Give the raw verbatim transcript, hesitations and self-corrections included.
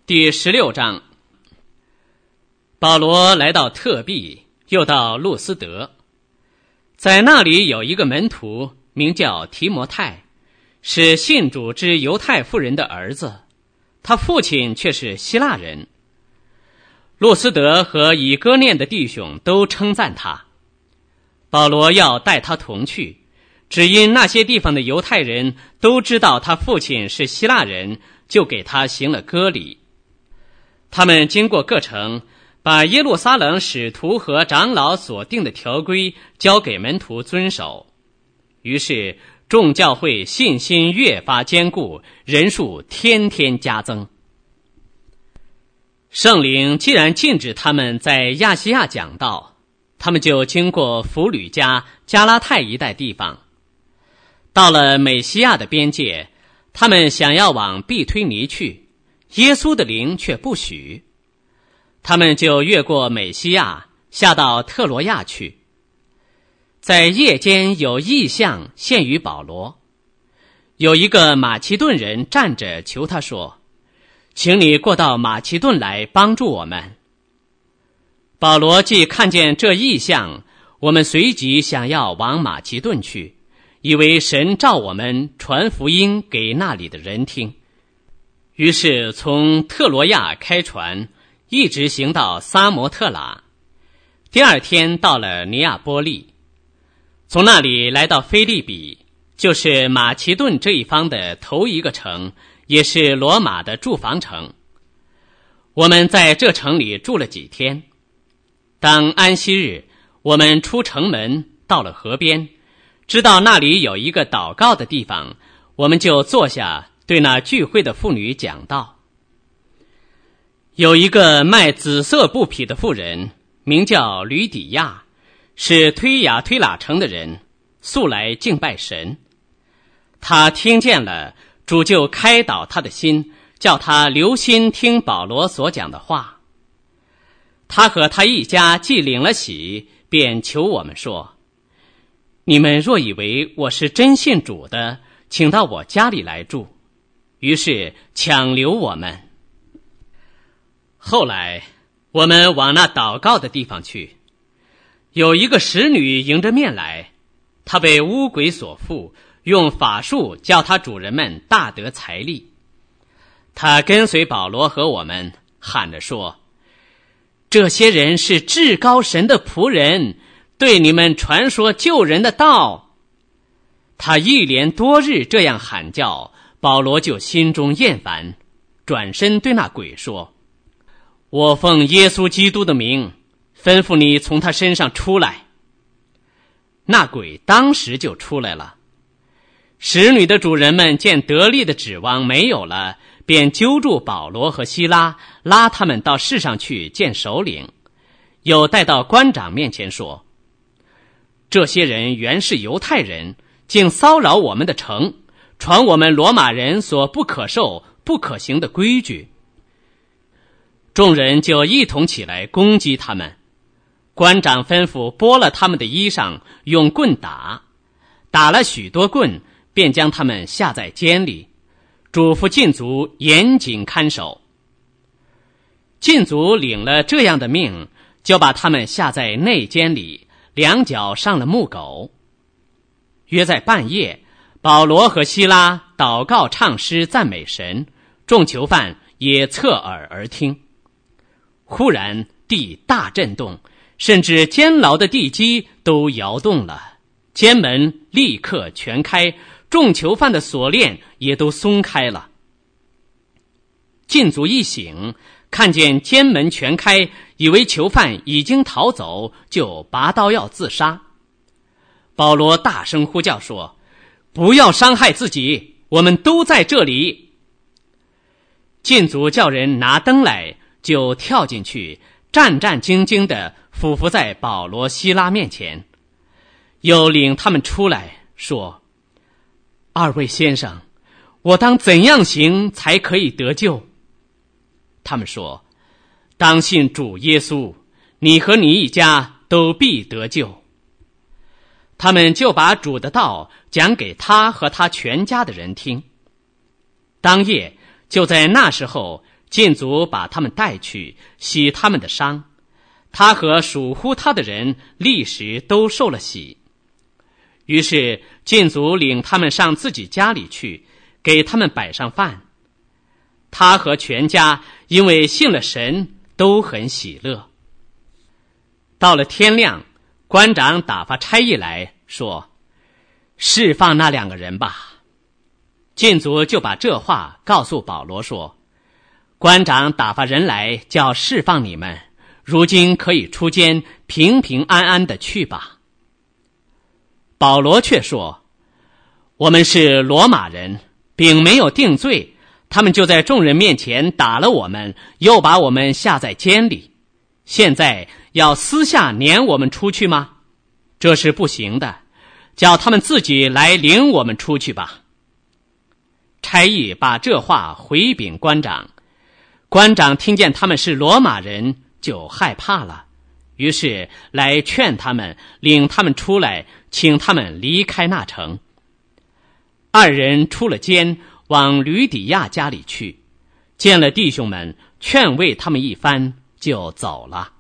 第十六章。保罗来到特庇，又到路斯德，在那里有一个门徒名叫提摩太，是信主之犹太妇人的儿子，他父亲却是希腊人。路斯德和以哥念的弟兄都称赞他。保罗要带他同去，只因那些地方的犹太人都知道他父亲是希腊人，就给他行了割礼。他们经过各城，把耶路撒冷使徒和长老所定的条规交给门徒遵守。于是众教会信心越发坚固，人数天天加增。圣灵既然禁止他们在亚细亚讲道，他们就经过弗吕加、加拉太一带地方，到了美西亚的边界，他们想要往庇推尼去，耶稣的灵却不许。他们就越过美西亚，下到特罗亚去。在夜间有异象现于保罗，有一个马其顿人站着求他说，请你过到马其顿来帮助我们。保罗既看见这异象，我们随即想要往马其顿去，以为神召我们传福音给那里的人听。于是从特罗亚开船，一直行到撒摩特拉，第二天到了尼亚波利，从那里来到腓立比，就是马其顿这一方的头一个城，也是罗马的驻防城。我们在这城里住了几天。当安息日，我们出城门，到了河边，知道那里有一个祷告的地方，我们就坐下，对那聚会的妇女讲道。有一个卖紫色布匹的妇人，名叫吕底亚，是推雅推喇城的人，素来敬拜神。他听见了，主就开导他的心，叫他留心听保罗所讲的话。他和他一家既领了喜，便求我们说，你们若以为我是真信主的，请到我家里来住。于是强留我们。后来我们往那祷告的地方去，有一个使女迎着面来，她被污鬼所附，用法术叫她主人们大得财力。她跟随保罗和我们，喊着说，这些人是至高神的仆人，对你们传说救人的道。她一连多日这样喊叫，保罗就心中厌烦，转身对那鬼说，我奉耶稣基督的名，吩咐你从他身上出来。那鬼当时就出来了。使女的主人们见得力的指望没有了，便揪住保罗和希拉，拉他们到市上去见首领，又带到官长面前说，这些人原是犹太人，竟骚扰我们的城，传我们罗马人所不可受不可行的规矩。众人就一同起来攻击他们。官长吩咐剥了他们的衣裳，用棍打，打了许多棍，便将他们下在监里，嘱咐禁足严谨看守。禁足领了这样的命，就把他们下在内监里，两脚上了木狗。约在半夜，保罗和希拉祷告唱诗赞美神，众囚犯也侧耳而听。忽然地大震动，甚至监牢的地基都摇动了，监门立刻全开，众囚犯的锁链也都松开了。禁足一醒，看见监门全开，以为囚犯已经逃走，就拔刀要自杀。保罗大声呼叫说，不要伤害自己，我们都在这里。禁足叫人拿灯来，就跳进去，战战兢兢地俯伏在保罗希拉面前，又领他们出来说，二位先生，我当怎样行才可以得救？他们说，当信主耶稣，你和你一家都必得救。他们就把主的道讲给他和他全家的人听。当夜就在那时候， 禁足把他们带去，洗他们的伤。他和属乎他的人立时都受了洗。于是禁足领他们上自己家里去，给他们摆上饭。他和全家因为信了神，都很喜乐。到了天亮，官长打发差役来说，释放那两个人吧。禁足就把这话告诉保罗说，官长打发人来叫释放你们，如今可以出监，平平安安的去吧。保罗却说，我们是罗马人，并没有定罪，他们就在众人面前打了我们，又把我们下在监里，现在要私下撵我们出去吗？这是不行的，叫他们自己来领我们出去吧。差役把这话回禀官长，官长听见他们是罗马人，就害怕了，于是来劝他们，领他们出来，请他们离开那城。二人出了监，往吕底亚家里去，见了弟兄们，劝慰他们一番，就走了。